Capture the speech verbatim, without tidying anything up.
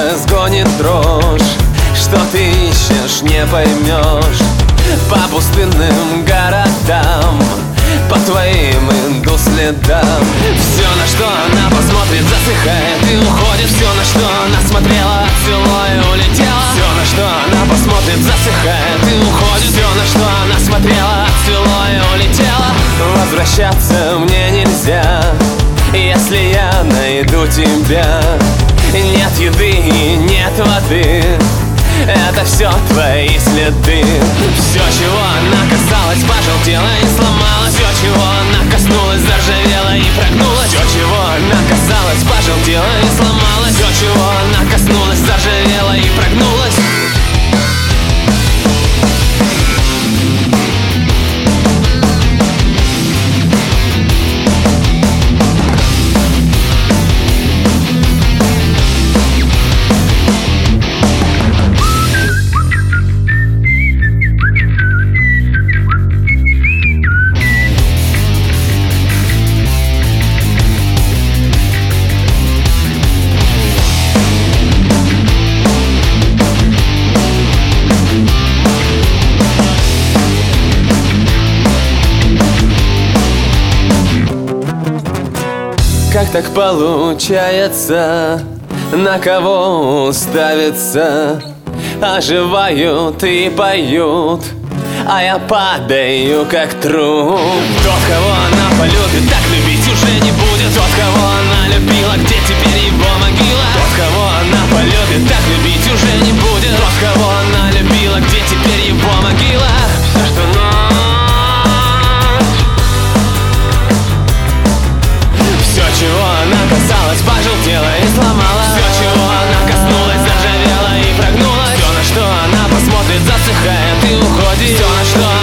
сердце сгонит дрожь. Что ты ищешь, не поймешь. По пустынным городам, по твоим иду следам. Все, на что она посмотрит, засыхает и уходит. Все, на что она смотрела, отцвело и улетело. Все, на что она посмотрит, засыхает и уходит. Все, на что она смотрела, отцвело и улетело. Возвращаться мне нельзя, если я найду тебя. Нет еды и нет воды, это все твои следы. Все, чего она касалась, пожелтела и сломалась. Все, чего она коснулась, заржавела и прогнулась. Все, чего она касалась, пожелтела и сломалась. Все, чего она коснулась, заржавела и прогнулась. Как так получается, на кого уставиться? Оживают и поют, а я падаю как труп. Тот, кого она полюбит, так любить уже не будет. Тот, кого она любила, где теперь его могила? Тот, кого она полюбит, так любить уже не будет. Тот, кого она любила, где теперь его могила? Все, что ночь, все, чего она касалась, пожелтела и сломала. Все, чего она коснулась, заржавела и прогнулась. Все, на что она посмотрит, засыхает и уходит. Все, на что